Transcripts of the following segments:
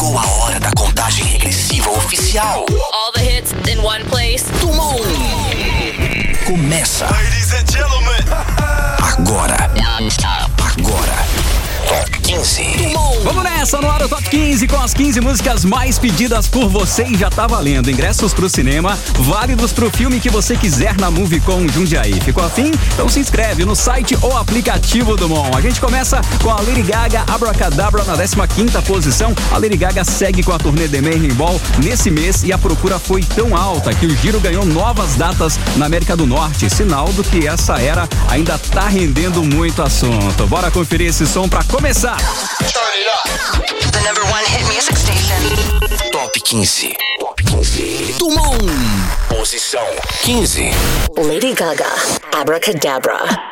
Chegou a hora da contagem regressiva oficial. All the hits in one place. Tumon. Começa. Ladies and gentlemen. Agora. Top 15. Tumon. Vamos nessa, no ar o Top 15 com as 15 músicas mais pedidas por você e já tá valendo. Ingressos pro cinema, válidos pro filme que você quiser na Movicon Jundiaí. Ficou afim? Então se inscreve no site ou aplicativo do Mon. A gente começa com a Lady Gaga, Abracadabra na 15ª posição. A Lady Gaga segue com a turnê The Mayhem Ball nesse mês e a procura foi tão alta que o giro ganhou novas datas na América do Norte. Sinal do que essa era ainda tá rendendo muito assunto. Bora conferir esse som pra começar. The number one hit music station. Top 15. Tumon. Posição 15. Lady Gaga, Abracadabra.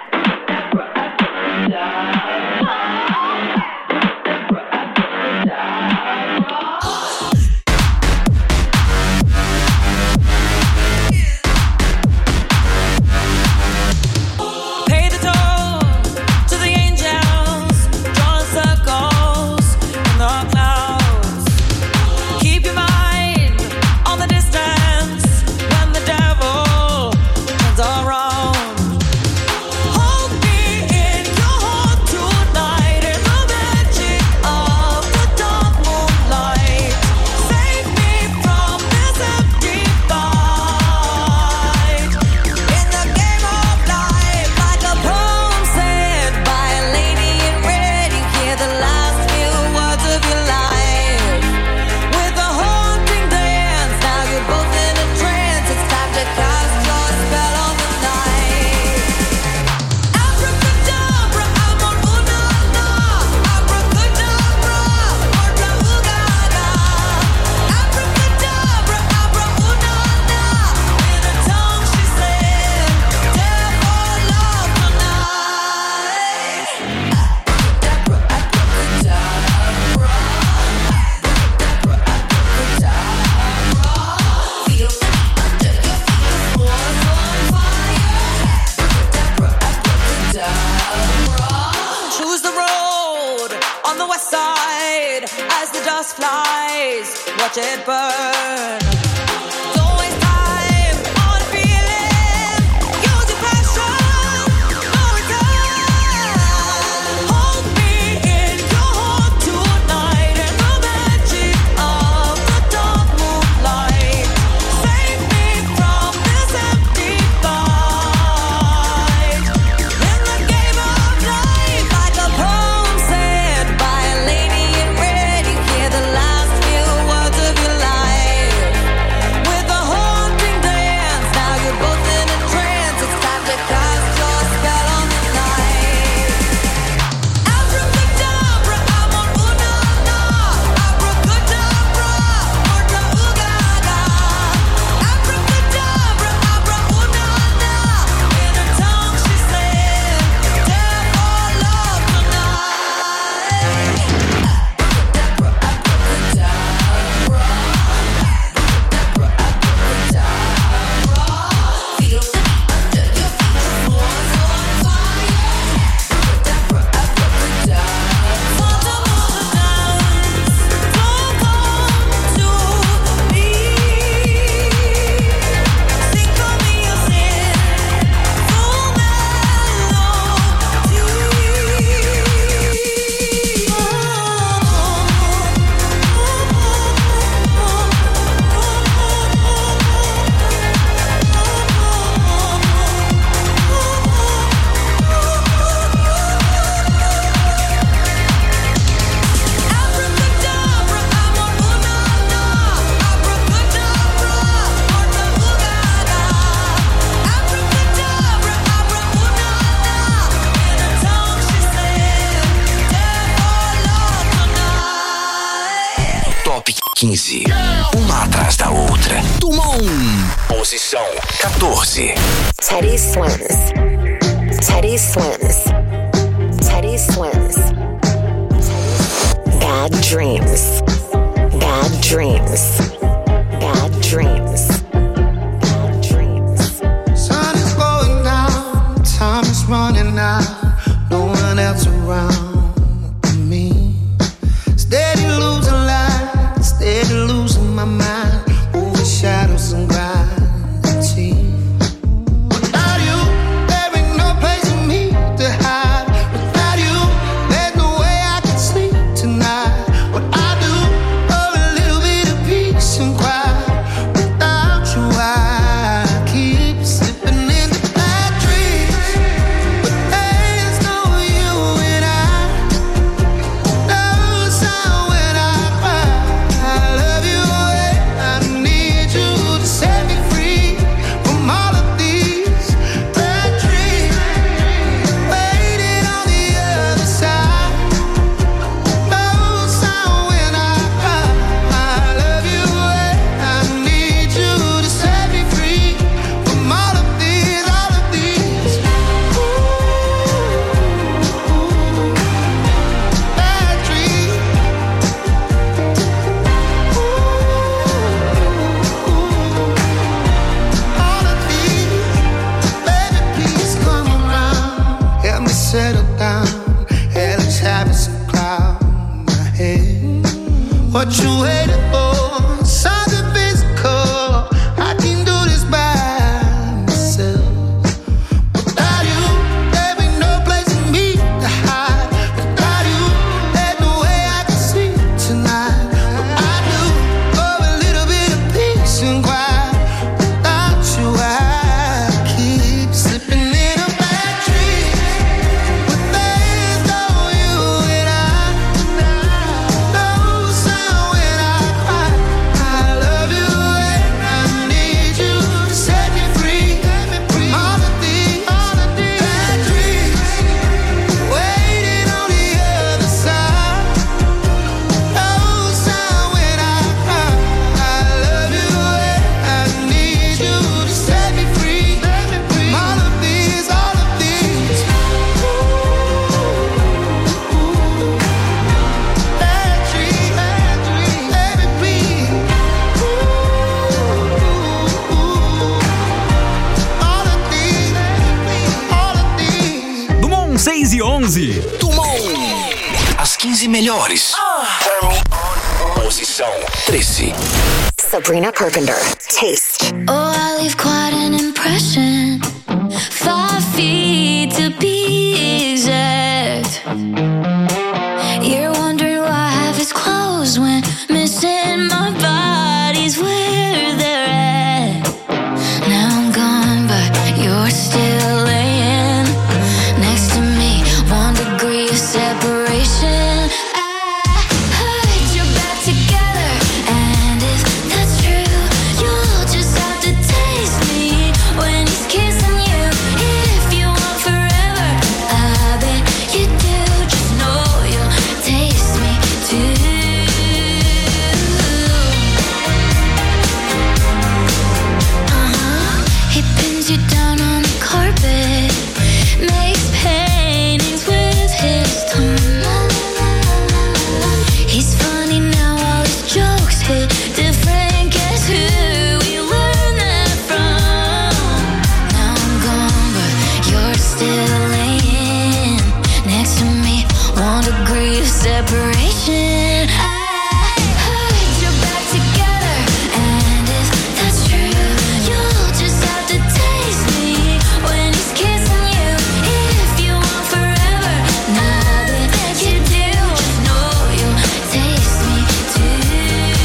Watch it burn. Top 15. Uma atrás da outra. Tumon. Posição 14. Teddy Swims. Teddy Swims. Teddy Swims. Bad dreams. Bad dreams. Bad dreams. Bad dreams. Sun is going down. Time is running out. No one else around me. Steady losing light. what you waiting for? Something physical. I can do this by myself. Without you, there ain't no place for me to hide. Without you, there's no way I can sleep tonight. But I do for a little bit of peace and quiet. Without you, I keep slipping in a bad dream. But there's no you and no sound when I cry. I love you and I need you to set me free from all of these bad dreams. Waiting on the other side. No sound when I cry. I love you and I need you to set me free from all of these bad dreams. Dumont 6 e 11. Dumont. As 15 melhores. Posição 13. Sabrina Carpenter. Taste. Oh, I leave quite an impression. 5 feet to be exact. You're wondering why half is closed when missing my body's where they're at. Now I'm gone, but you're still laying next to me. 1 degree of separation. I heard you're back together, and if that's true, you'll just have to taste me when he's kissing you. If you want forever, I bet you do. Just know you'll taste me too. He pins you down on the carpet, makes paintings with his tongue. He's funny now, all his jokes hit different. Guess who we learned that from? Now I'm gone, but you're still laying next to me. 1 degree of separation. I heard you're back together, and if that's true, you'll just have to taste me when he's kissing you. If you want forever, now that you do, just know you'll taste me too.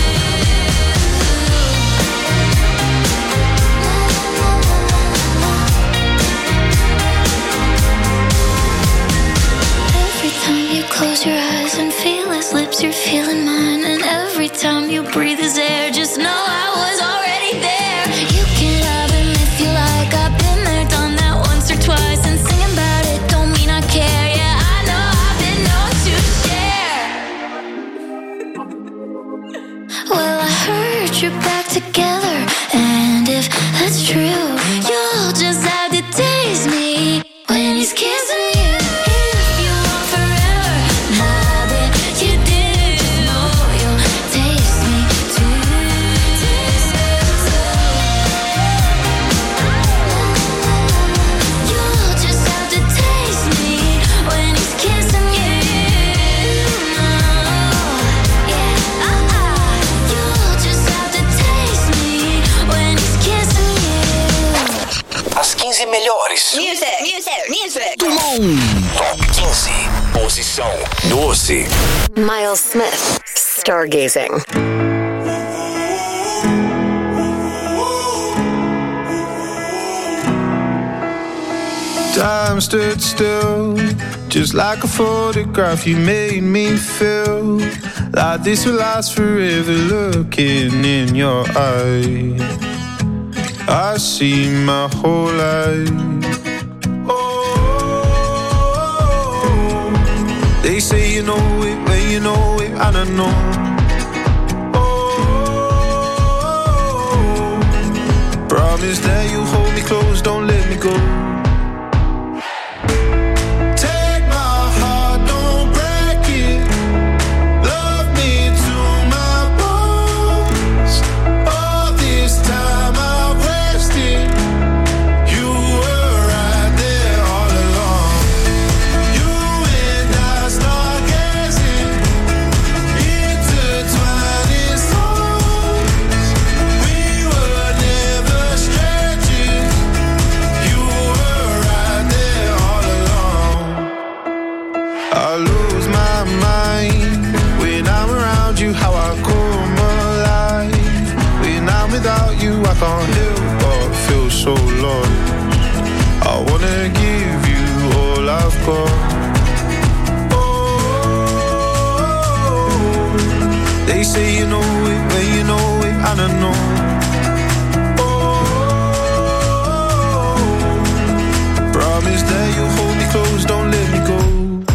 Every time you close your eyes and feel his lips, you're feeling mine. And every time you breathe his air, just know I was already there. You can love him if you like. I've been there, done that once or twice. And singing about it don't mean I care. Yeah, I know I've been known to share. Well, I heard you're back together, and if that's true, you'll just have to taste me when he's kissing you. If you want forever, now that you do, know you'll taste me too. You'll just have to taste me when he's kissing you. Yeah, you'll just have to taste me when he's kissing you. As 15 melhores. Music. Dumont. Top 15. Posição 12. Miles Smith. Stargazing. Time stood still, just like a photograph. You made me feel like this will last forever. Looking in your eyes, I see my whole life. Oh, they say you know it when you know it, I don't know. Oh, promise that you hold me close, don't let me go. Intertwined They say you know it, when you know it, I don't know. Promise that you'll hold me close, don't let me go.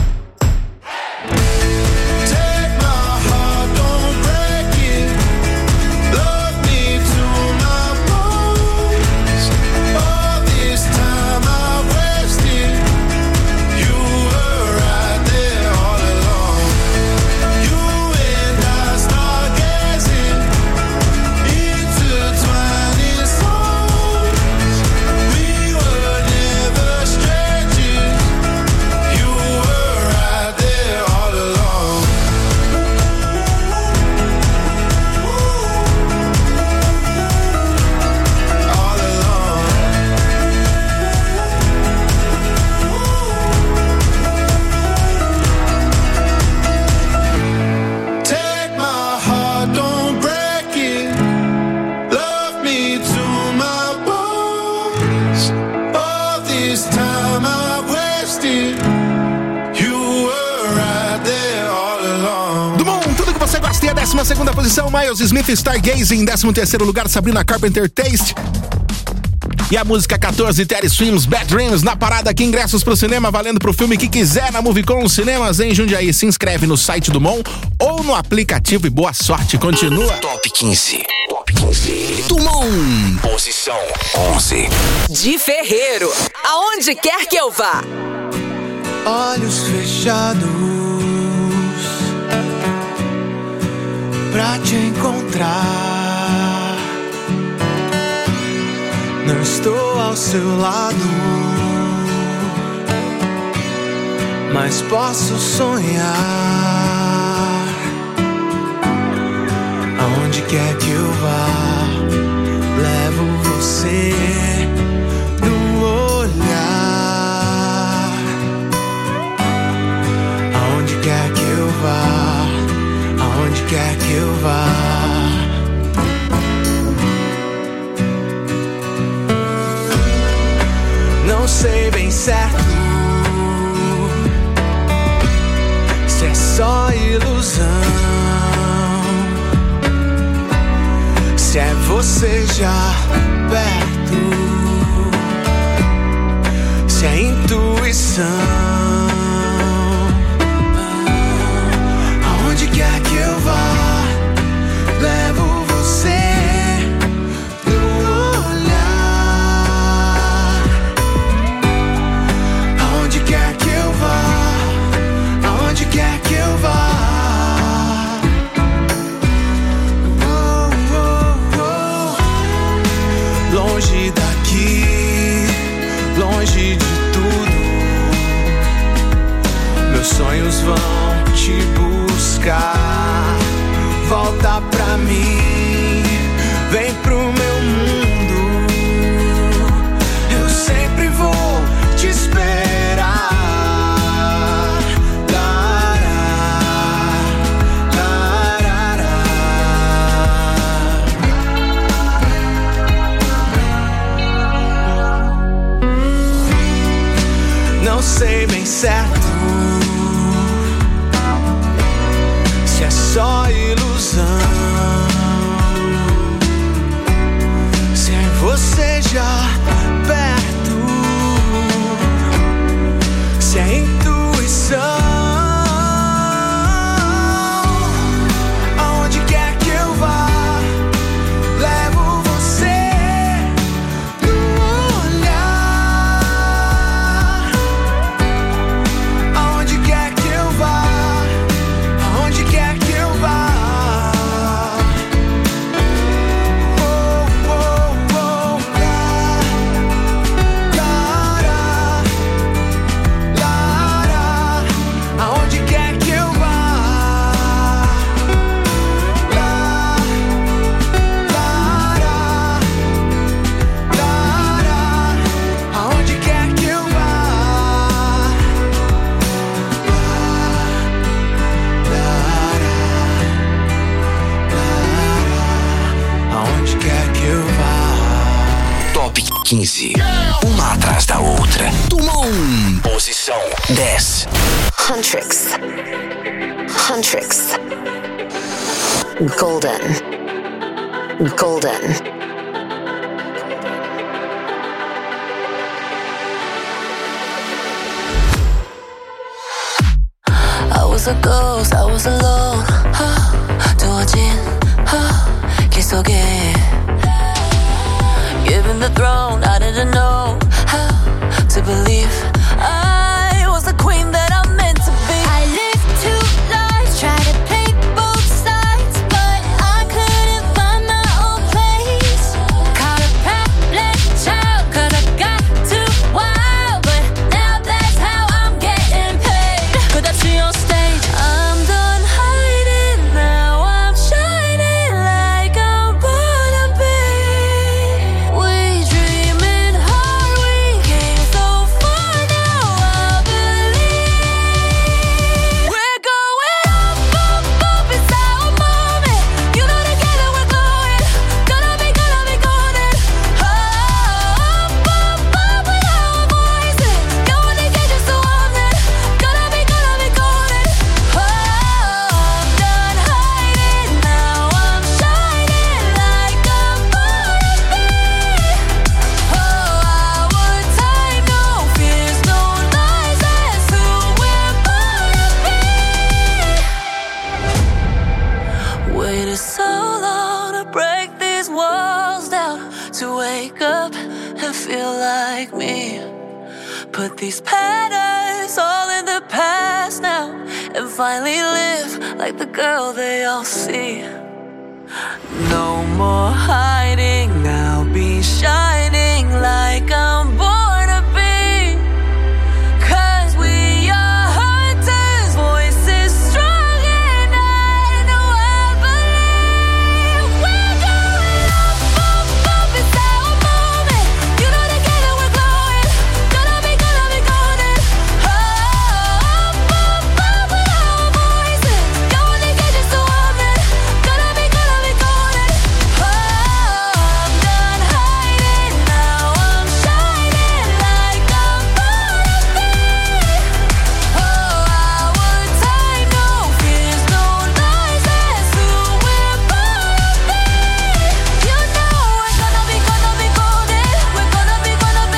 Take my heart, don't break it. Love me to my bones. All this time I wasted. You were right there all along. You and I start gazing into twining souls. We were never strangers. You were right there all along. All along. Take my heart, don't break it. Love me to my bones. All this time I've wasted. You were right there all along. Do mundo, tudo que você gosta. E a 12ª posição, Miles Smith, Stargazing. 13º lugar, Sabrina Carpenter, Taste. E a música 14, Teddy Swims, Bad Dreams, na parada aqui, ingressos pro cinema, valendo pro filme que quiser na Movicon Cinemas em Jundiaí. Se inscreve no site do Mon ou no aplicativo e boa sorte, continua. Top 15. Top 15. Dumont. Posição 11. De Ferreiro, aonde quer que eu vá. Olhos fechados pra te encontrar. Não estou ao seu lado, mas posso sonhar. Aonde quer que eu vá, levo você no olhar. Aonde quer que eu vá, aonde quer que eu vá. Não sei bem certo se é só ilusão, se é você já perto, se é intuição. Aonde quer que eu vá, levo você no olhar. Aonde quer que eu vá, aonde quer que eu vá. Longe daqui, longe de tudo, meus sonhos vão te buscar. Volta pra mim, vem pro meu mundo. Eu sempre vou te esperar. Não sei bem certo se é só ilusão, se é você já perto, se é intuição. Aonde quer que eu vá, levo você no olhar. Aonde quer que eu vá, aonde quer que eu vá. Oh, oh, oh, aonde quer que eu vá. Aonde quer que eu vá. Aonde quer que eu vá. Top 15. Uma atrás da outra. Dumont. Posição 10. Huntrix. golden. Golden. I was a ghost, I was alone. 두어진 길 속에 given the throne, I didn't know how to believe I was the queen that I'm meant to be. I lived two lives, tried to play both sides, but I couldn't find my own place. Caught a problem child, 'cause I got too wild, but now that's how I'm getting paid. Could I see on stage? I'm done hiding, now I'm shining like I'm born to be. We dreaming hard, we came so far, now I believe we're going up, up, up, it's our moment. You know together we're glowing, gonna be golden. Up, up, up with our voices, going to get you so often, gonna be golden. I'm done hiding, now I'm shining like I'm born to be. Our time, no fears, no lies, that's who we're born to be. Waited so long to break these walls down, to wake up and feel like me. Put these patterns all in the past now, and finally live like the girl they all see. No more hiding, now be shining like I'm born to be. 'Cause we are hunters, voices strong, and I know I believe we're going up, up, up, it's our moment. You know together we're glowing, gonna be golden. Up, up, up with our voices, going to get you so often, gonna be golden. I'm done hiding, now I'm shining like I'm born to be. Our time, no fears, no lies, that's who we're born to be. You know we're gonna be golden. We're gonna be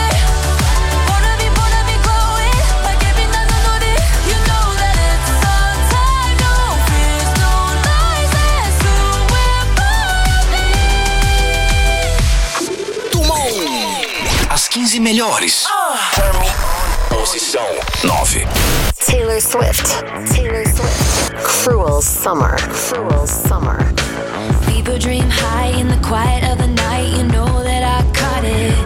glowing, like every night I know it. You know that it's our time, no fears, no lies, that's who we're born to be. Tumon. As 15 melhores. Posição 9. Taylor Swift. Cruel Summer. People dream high in the quiet of the night. You know that I caught it.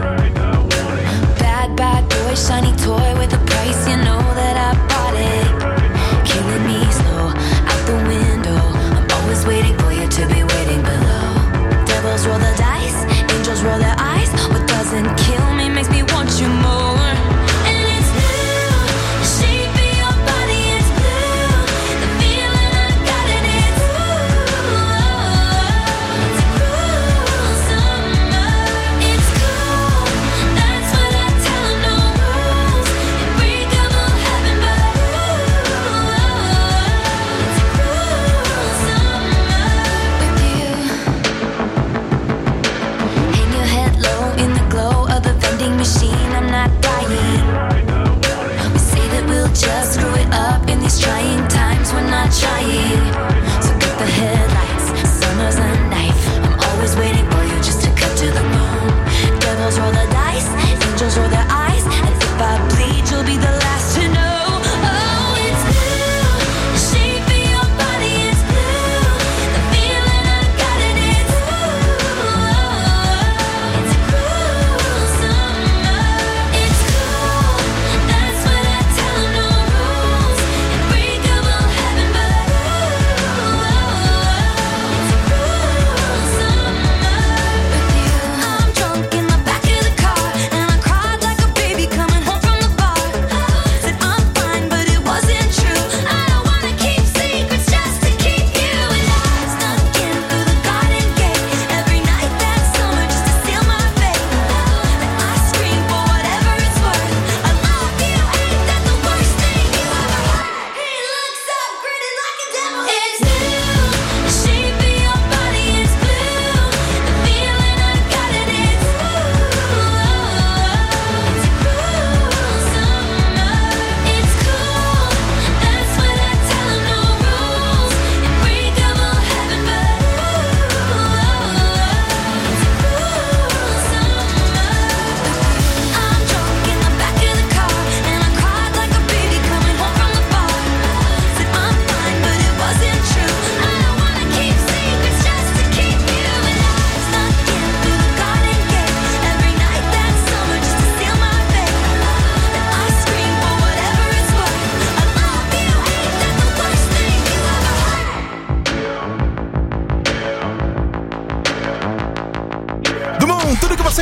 Bad boy, shiny toy with a price. You know that I bought it. Killing me slow, out the window. I'm always waiting for you to be waiting below. Devils roll the dice, angels roll their eyes. What doesn't kill me makes me want you more. And it's new, the shape of your body is blue. The feeling I got in it's it's a cruel summer. It's cool, that's what I tell 'em, no rules. Unbreakable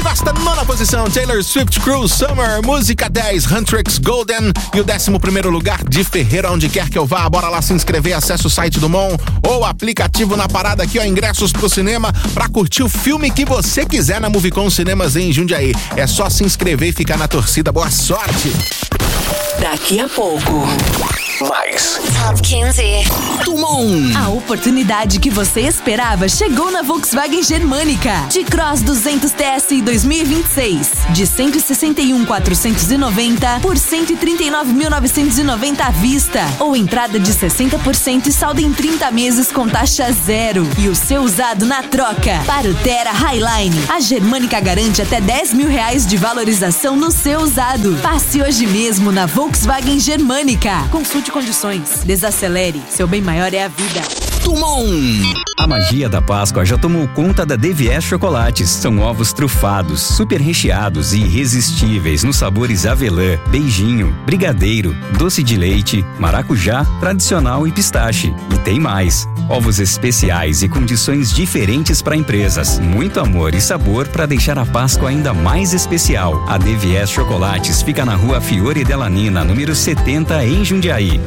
gosta? 9ª posição, Taylor Swift, Cruel Summer. Música 10, Huntrix, Golden. E o 11º lugar, de Ferreira, onde quer que eu vá. Bora lá se inscrever, acesse o site do Mon ou aplicativo na parada aqui, ó, ingressos pro cinema pra curtir o filme que você quiser na Movicon Cinemas em Jundiaí. É só se inscrever e ficar na torcida. Boa sorte! Daqui a pouco, mais Top 15. Tumon. A oportunidade que você esperava chegou na Volkswagen Germânica. T-Cross 200 TSI 2026. De 161.490 por 139.990 à vista. Ou entrada de 60% e saldo em 30 meses com taxa zero. E o seu usado na troca. Para o Terra Highline, a Germânica garante até R$10.000 de valorização no seu usado. Passe hoje mesmo na Volkswagen Germânica. Consulte condições. Desacelere. Seu bem maior é a vida. Tumon. A magia da Páscoa já tomou conta da DVS Chocolates. São ovos trufados, super recheados e irresistíveis nos sabores avelã, beijinho, brigadeiro, doce de leite, maracujá, tradicional e pistache. E tem mais. Ovos especiais e condições diferentes para empresas. Muito amor e sabor para deixar a Páscoa ainda mais especial. A DVS Chocolates fica na rua Fiore Delanina, número 70, em Jundiaí.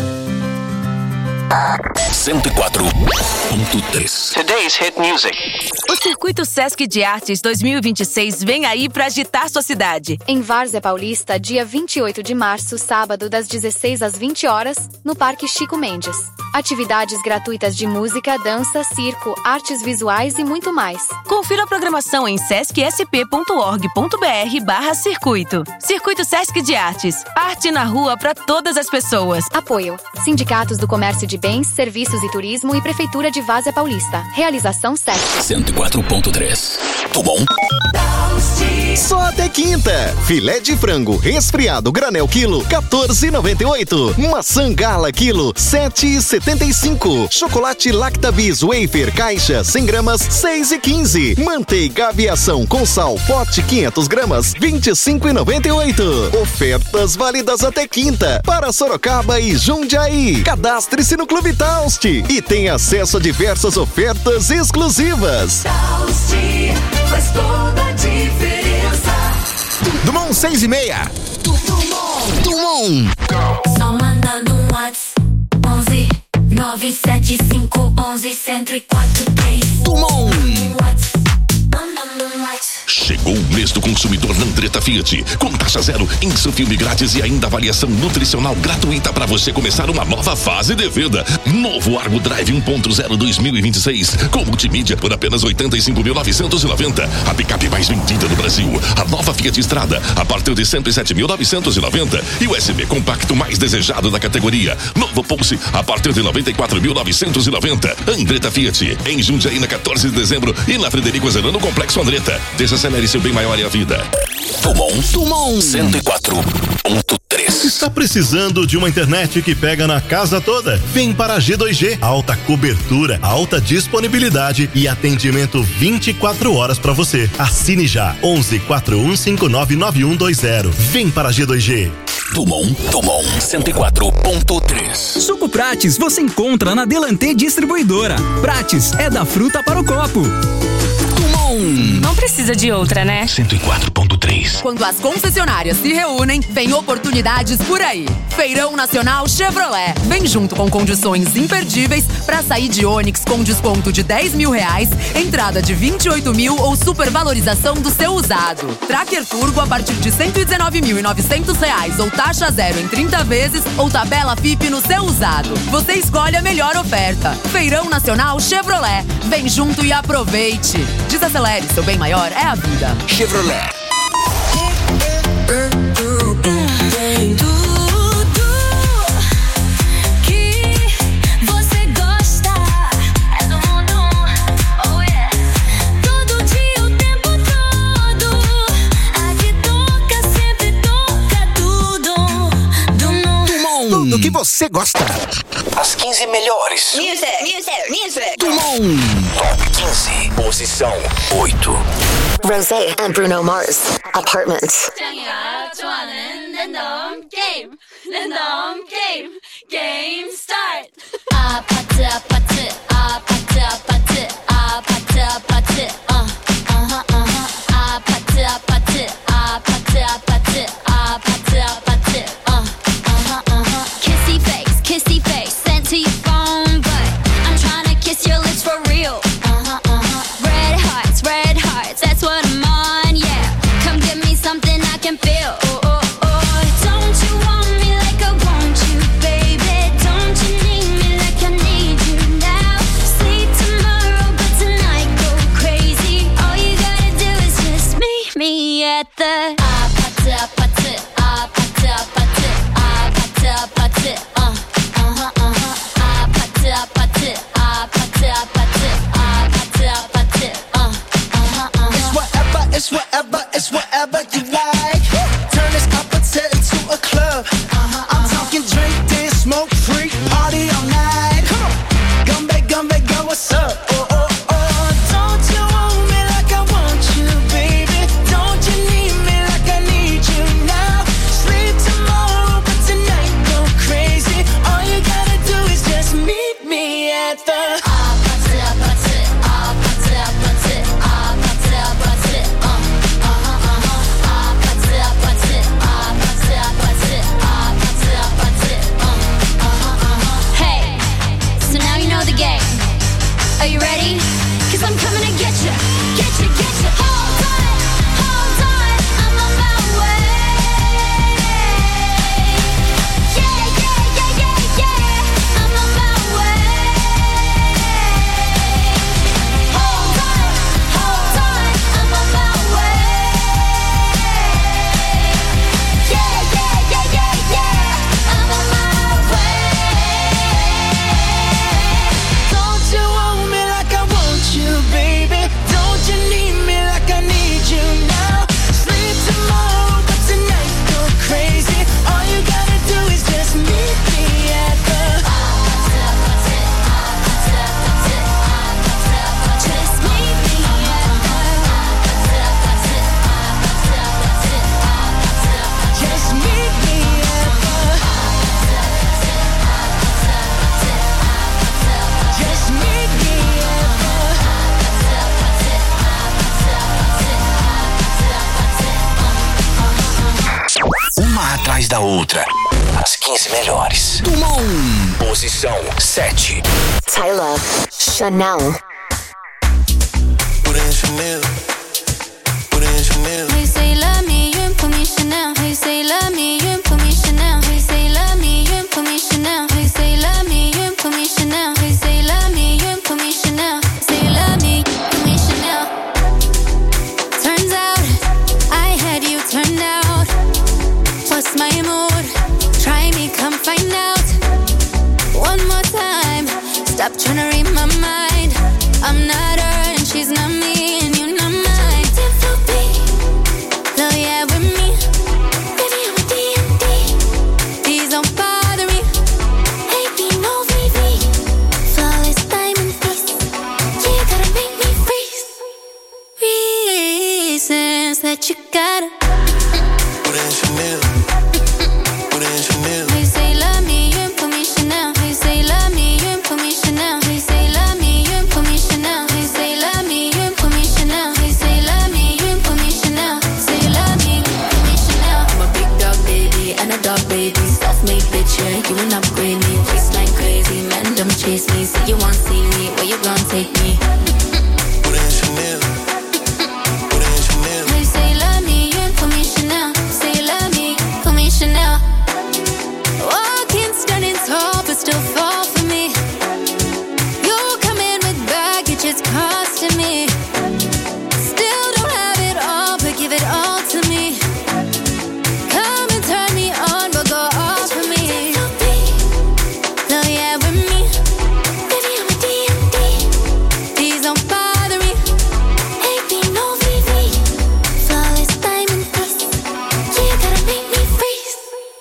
104.3. Today's hit music. O Circuito Sesc de Artes 2026 vem aí pra agitar sua cidade. Em Várzea Paulista, dia 28 de março, sábado, das 16 às 20 horas, no Parque Chico Mendes. Atividades gratuitas de música, dança, circo, artes visuais e muito mais. Confira a programação em sescsp.org.br/circuito. Circuito Sesc de Artes. Arte na rua para todas as pessoas. Apoio: Sindicatos do Comércio de Bens, Serviços e Turismo e Prefeitura de Várzea Paulista. Realização Sesc. 104.3. Tumon. Só até quinta. Filé de frango resfriado granel quilo, R$14,98. Maçã gala quilo, R$7,75. Chocolate Lactabis Wafer caixa 100 gramas, R$6,15. Manteiga aviação com sal pote 500 gramas, R$25,98. Ofertas válidas até quinta para Sorocaba e Jundiaí. Cadastre-se no Clube Taust e tenha acesso a diversas ofertas exclusivas. Taust faz toda a diferença. Dumont 6:30. Tumon. Só manda no WhatsApp 11 975 11 104 3. Tumon. Manda no WhatsApp. Chegou o mês do consumidor na Andretta Fiat. Com taxa zero, filme grátis e ainda avaliação nutricional gratuita para você começar uma nova fase de vida. Novo Argo Drive 1.0 2026 com multimídia por apenas 85.990. A picape mais vendida no Brasil. A nova Fiat Strada a partir de 107.990 e o SUV compacto mais desejado da categoria. Novo Pulse a partir de 94.990. Andretta Fiat em Jundiaí na 14 de dezembro e na Frederico Azerano Complexo Andretta. Desacelere seu bem maior é a vida. Tumon 104.3. Está precisando de uma internet que pega na casa toda? Vem para a G2G. Alta cobertura, alta disponibilidade e atendimento 24 horas para você. Assine já 11 41599120. Vem para a G2G. Tumon 104.3. Suco Prates você encontra na Delantê Distribuidora. Prates é da fruta para o copo. Não precisa de outra, né? 104.3. Quando as concessionárias se reúnem, vem oportunidades por aí. Feirão Nacional Chevrolet. Vem junto com condições imperdíveis para sair de Onix com desconto de R$10.000, entrada de 28.000 ou supervalorização do seu usado. Tracker Turbo a partir de R$119.900 ou taxa zero em 30 vezes ou tabela FIP no seu usado. Você escolhe a melhor oferta. Feirão Nacional Chevrolet. Vem junto e aproveite. Desacelere, seu bem maior é a vida. Chevrolet. Do que você gosta. As 15 melhores. Music. Tumon. Top 15. Posição 8. Rosé and Bruno Mars. Apartment. Game start. 아파트 아파트 아파트 아파트 아파트 아파트 아파트 Are you ready? 'Cause I'm coming to get you, get you, get you. Hold on, I'm on my way. Yeah, yeah, yeah, yeah, yeah, I'm on my way. Hold on, I'm on my way. Yeah, yeah, yeah, yeah, yeah, I'm on my way. Don't you want me like I want you, baby? Don't you need me like I need you now? Sleep tomorrow, but tonight go crazy. All you gotta do is just meet me at the just meet me at the just meet me at the just meet me at Uma atrás da outra. As 15 melhores. Posição 7. Tyler, Chanel. Put in Chanel. Put in Chanel. Hey, say love me, you put me Chanel. Hey, say love me, you put me Chanel. Hey, say love me, you put me Chanel. Hey, say love me, you put me Chanel. Hey, say love me, you put me Chanel. Say love me, put me Chanel. Turns out I had you turned out. What's my mood? Try me, come find out. One more time. Stop trying to read my mind. I'm not her and she's not me and you're not mine. Love yeah with me. Baby, I'm a D&D. Please don't bother me. Baby, no VV. Flawless diamond face. You gotta make me freeze. Reasons that you gotta. Put in Chanel. Put in Chanel. Hey, say love me, you put me Chanel. Hey, say love me, you put me Chanel. Hey, say love me, you put me Chanel. Hey, say love me, you put me Chanel. Hey, say love me, you put me Chanel. Say love me, put me Chanel. I'm a big dog baby and a dog baby. Self-made bitch, yeah, you ain't upgrade me. Waistline crazy, man, don't chase me. Say you want see me, where you gon' take me? Put in Chanel. Put in Chanel. Hey, say love me, you put me Chanel. Say love me, put me Chanel. Walking standing tall, but still fall for me. You come in with baggage, it's costing me. Still don't have it all, but give it all to me. Come and turn me on, but go off for me. Love yeah with me. Baby, I'm a D&D. Please don't bother me. Baby, no VV. Flawless diamond face. You gotta make me freeze.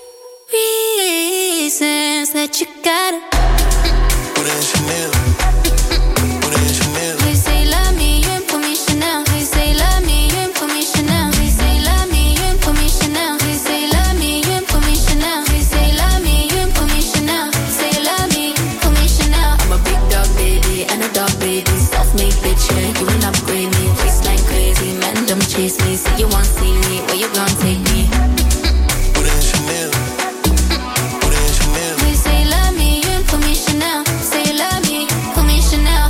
Reasons that you gotta. Put in Chanel. Put in Chanel. Hey, say love me, you put me Chanel. Hey, say love me, you put me Chanel. Hey, say love me, you put me Chanel. Hey, say love me, you put me Chanel. Hey, say love me, you put me Chanel. Say love me, put me Chanel. I'm a big dog baby and a dog baby. Self-made bitch, yeah, you ain't upgrade me. Waistline crazy, man, don't chase me. Say you want see me, where you gon' take me? Put in Chanel. Put in Chanel. Hey, say love me, you put me Chanel. Say love me, put me Chanel.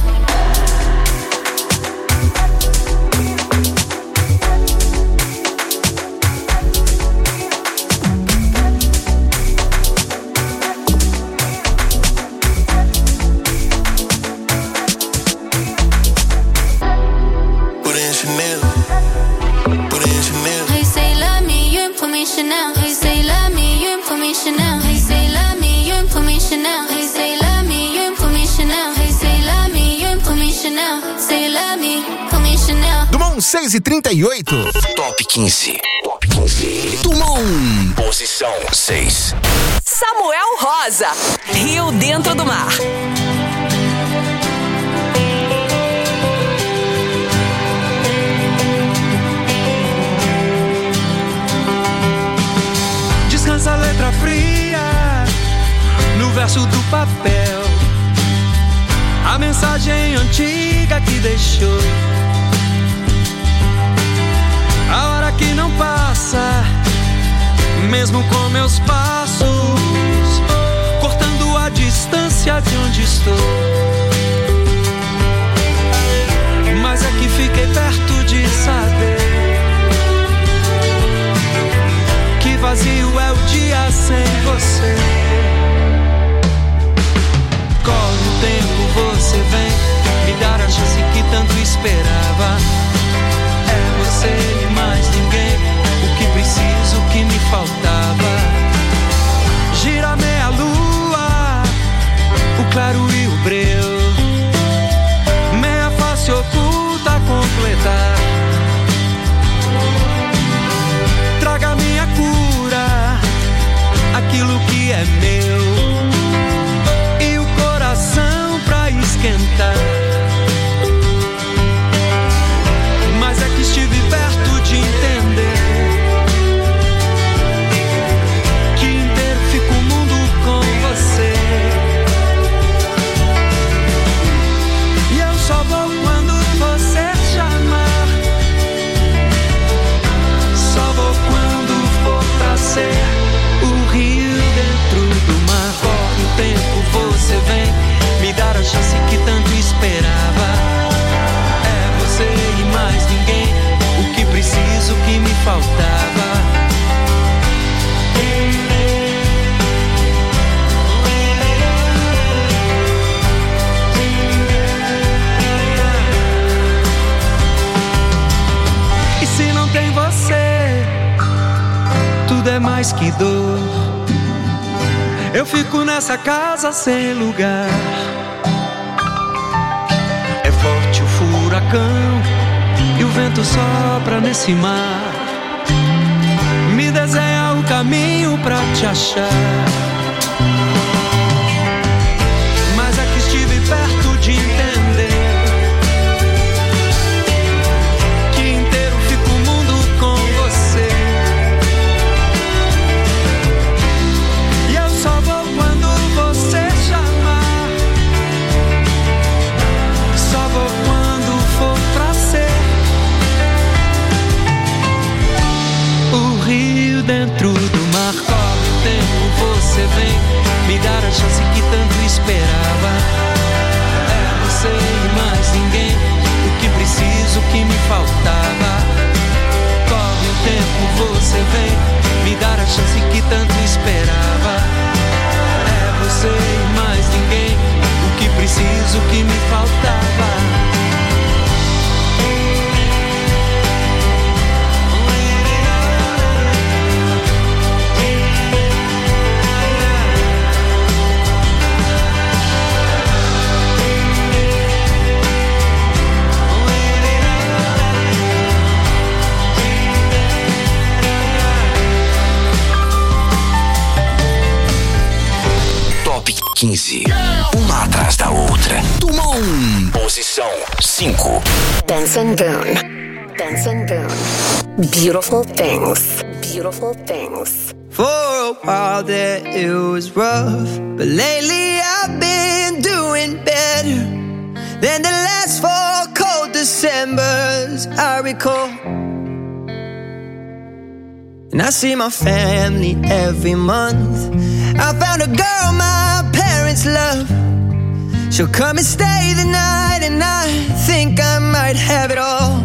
Put in Chanel. Put in Chanel. Hey, say love me, you put me Chanel. Hey, say love me, you put me Chanel. Hey, say love me, you put me Chanel. Hey, say love me, you put me Chanel. Hey, say love me, you put me Chanel. Say love me, put me Chanel. Dumont 6h38. Top 15. Top 15. Dumont. Posição 6. Samuel Rosa, Rio Dentro do Mar. Descansa a letra fria no verso do papel, a mensagem antiga que deixou, a hora que não passa, mesmo com meus passos, cortando a distância de onde estou. só vou quando você chamar. Só vou quando for pra ser o rio dentro do mar. Corre o tempo, você vem me dar a chance que tanto esperava. É você e mais ninguém, o que preciso, o que me faltava. E se não tem você, tudo é mais que dor. Eu fico nessa casa sem lugar. É forte o furacão e o vento sopra nesse mar. Me desenha o caminho pra te achar. Mas é que estive perto de entender que inteiro fica o mundo com você. E eu só vou quando você chamar. Só vou quando for pra ser o rio dentro do mar. Corre o tempo, você vem me dar a chance que tanto esperava. É você e mais ninguém, o que preciso, o que me faltava. Corre o tempo, você vem me dar a chance que tanto esperava. É você e mais ninguém, o que preciso, o que me faltava. Top 15. Uma atrás da outra. Tumon. Posição 5. Benson Boone. Benson Boone. Beautiful things. Beautiful things. For a while there it was rough, but lately I've been doing better than the last 4 cold Decembers I recall. And I see my family every month. I found a girl my parents love. She'll come and stay the night, and I think I might have it all.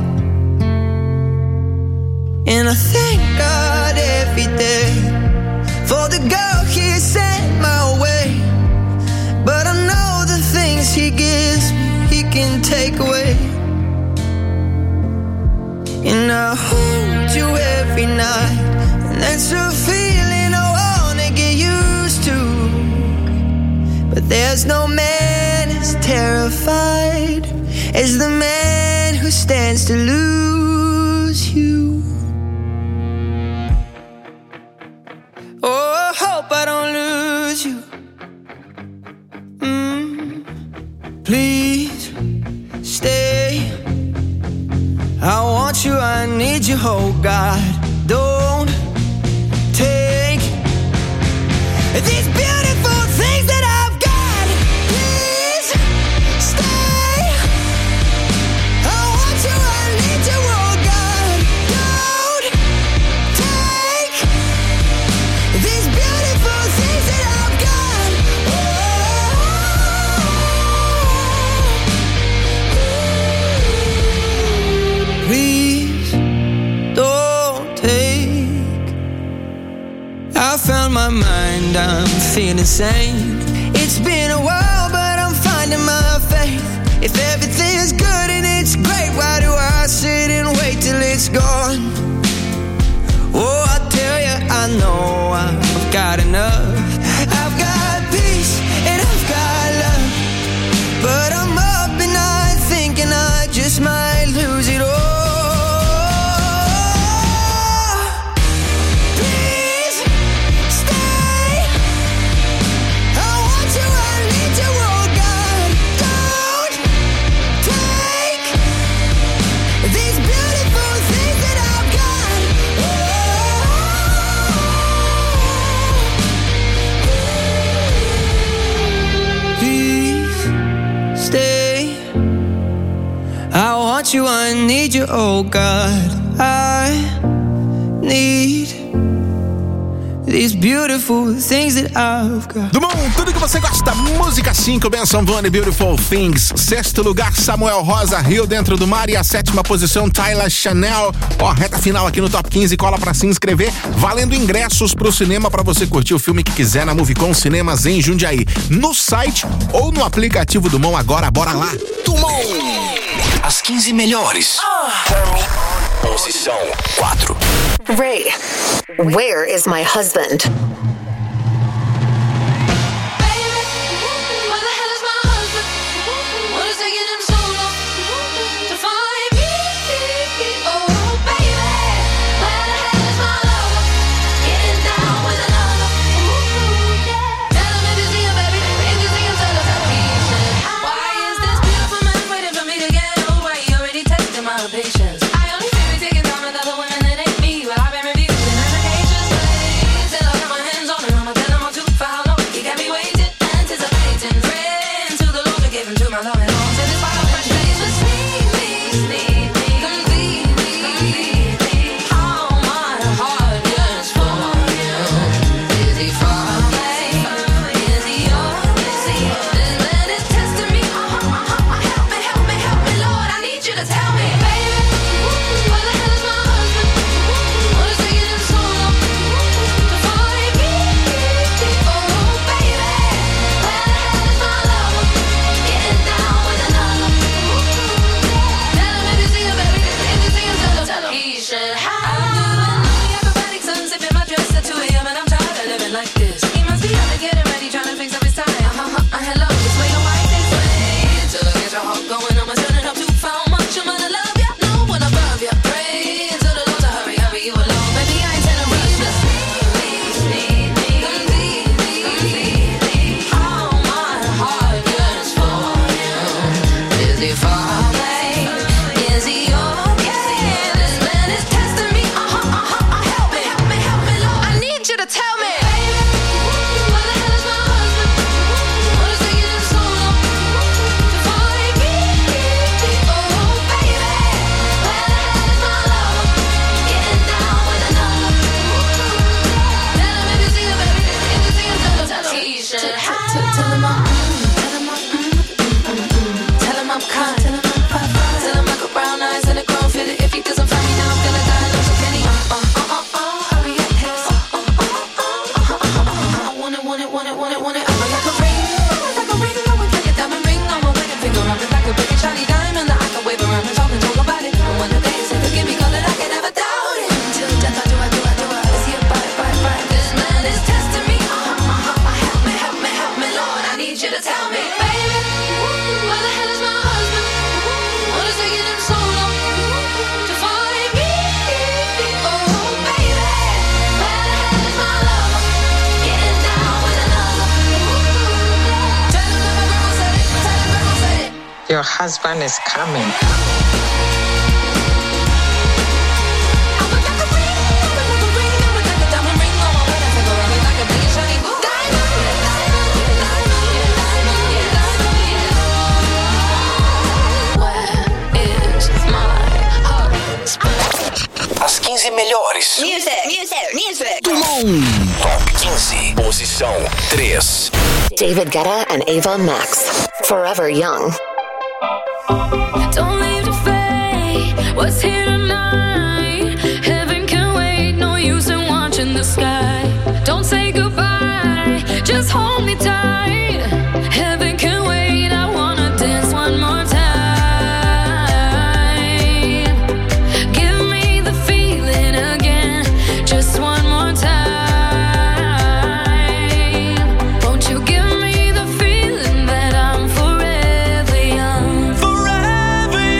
And I thank God every day for the girl He sent my way. But I know the things He gives me, He can take away. And I hold you every night, and that's a feeling I wanna get used to. But there's no man as terrified as the man who stands to lose you. Oh, I hope I don't lose you. Please stay. I want you, I need you, oh God. Don't take these beautiful things that I've got. Please stay. I want you, I need you, oh God. Don't take these beautiful things that I've got. Please don't take. I found my mind, I'm feeling sane. It's been a while, but I'm finding my faith. If everything's good and it's great, why do I sit and wait till it's gone? Oh, I tell you, I know I've got enough. I've got peace and I've got love, but I'm up at night thinking I just might lose it all. Please stay. I want you, I need you, oh God. I need these beautiful things that I've got. Dumont, tudo que você gosta. Música 5, Benson Boone, Beautiful Things. 6º lugar, Samuel Rosa, Rio Dentro do Mar. E a 7ª posição, Tyler Chanel. Ó, reta final aqui no Top 15. Cola pra se inscrever. Valendo ingressos pro cinema pra você curtir o filme que quiser na Movicon Cinemas em Jundiaí. No site ou no aplicativo Dumont agora. Bora lá. Dumont. As 15 melhores. Posição 4. Ray, where is my husband? Your husband is coming. As 15 melhores. Music. Dumont. Top 15. Posição 3. David Guetta and Ava Max, Forever Young. Don't leave to fade what's here tonight. Heaven can wait, no use in watching the sky. Don't say goodbye, just hold me tight. Heaven can wait, I wanna dance one more time. Give me the feeling again, just one more time. Won't you give me the feeling that I'm forever young? Forever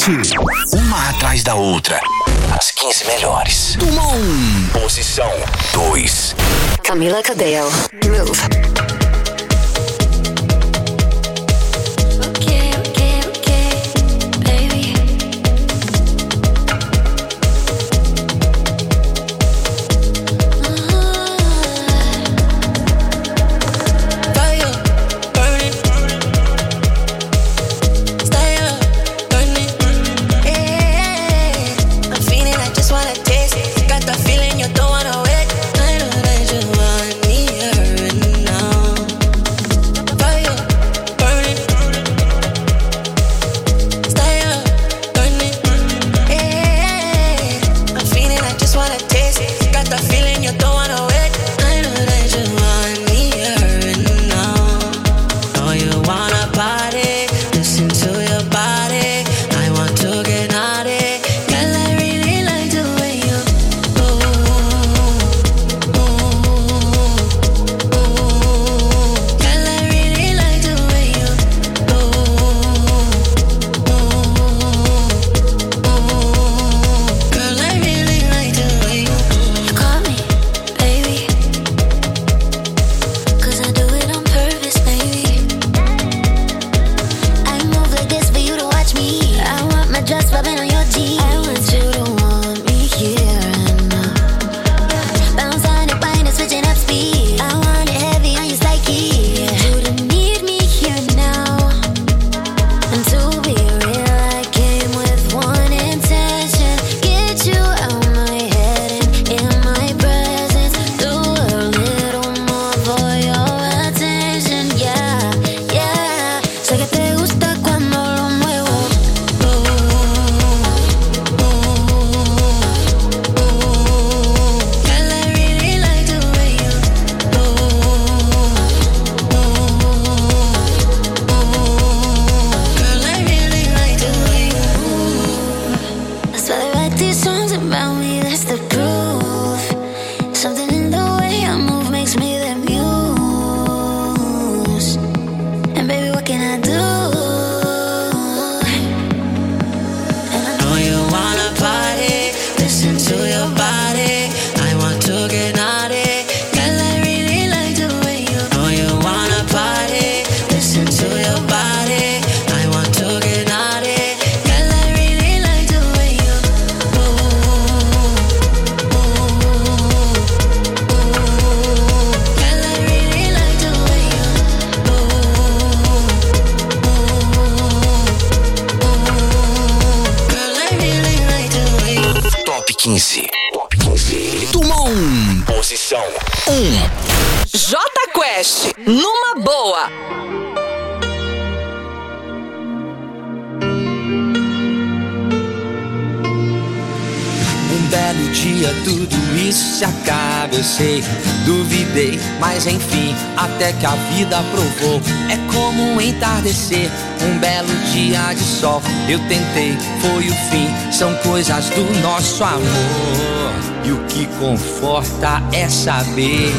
Hit. Uma atrás da outra. As 15 melhores. Dumont. Posição 2. Camila Cabello. Move. Dumont. Posição 1. Jota Quest, numa boa. Um belo dia tudo isso se acaba, eu sei. Duvidei, mas enfim, até que a vida provou. É como um entardecer, um belo dia de sol. Eu tentei, foi o fim, são coisas do nosso amor. E o que conforta é saber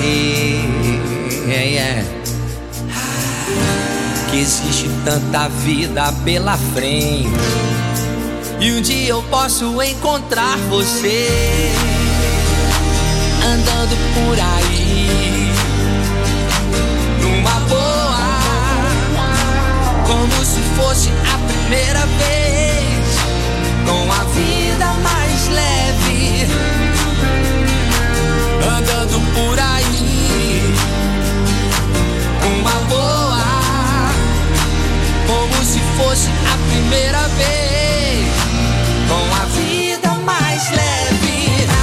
que existe tanta vida pela frente. E um dia eu posso encontrar você andando por aí, numa boa, como se fosse a primeira vez, com a vida mais leve, andando por aí, numa boa, como se fosse a primeira vez, com a vida mais leve.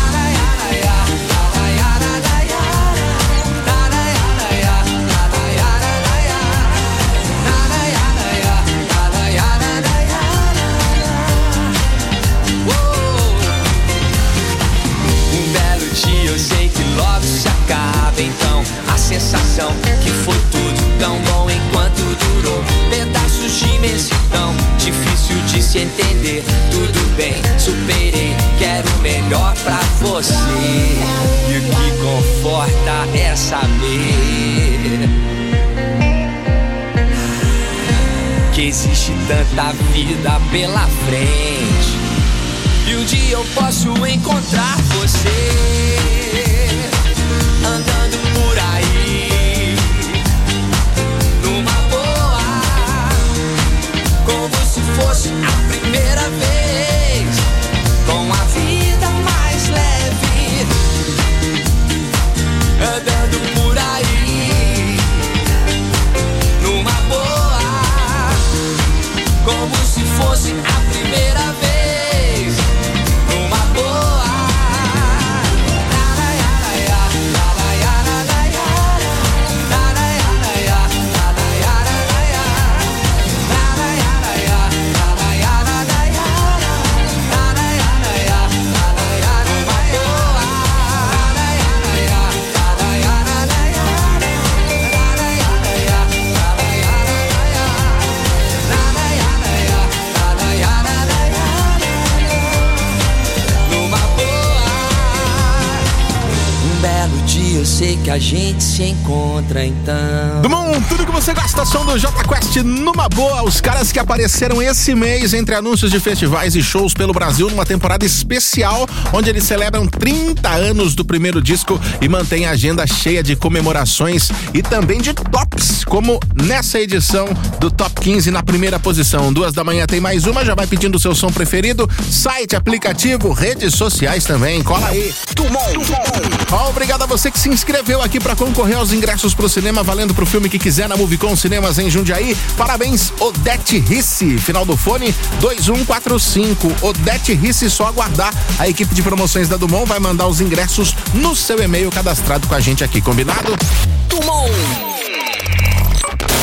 Um belo dia eu sei que logo se acaba, então a sensação que foi tudo tão bom enquanto durou. Pedaços de imensidão, difícil de se entender. Tudo bem, superei, quero o melhor pra você. E o que conforta é saber que existe tanta muita vida pela frente. E um dia eu posso encontrar você andando por aí, numa boa, como se fosse a primeira vez, com a vida mais leve, andando por aí, numa boa, como se fosse a primeira vez. Eu sei que a gente se encontra então. Dumont, tudo que você gosta, som do Jota Quest numa boa. Os caras que apareceram esse mês entre anúncios de festivais e shows pelo Brasil numa temporada especial, onde eles celebram 30 anos do primeiro disco e mantém a agenda cheia de comemorações e também de tops, como nessa edição do Top 15 na primeira posição. 2 da manhã tem mais uma, já vai pedindo o seu som preferido, site, aplicativo, redes sociais também, cola aí. Obrigado a você que se inscreveu aqui para concorrer aos ingressos pro cinema, valendo pro filme que quiser na Movicon Cinemas em Jundiaí. Parabéns, Odete Risse, final do fone 2145. Odete Risse, só aguardar. A equipe de promoções da Dumont vai mandar os ingressos no seu e-mail cadastrado com a gente aqui, combinado? Dumont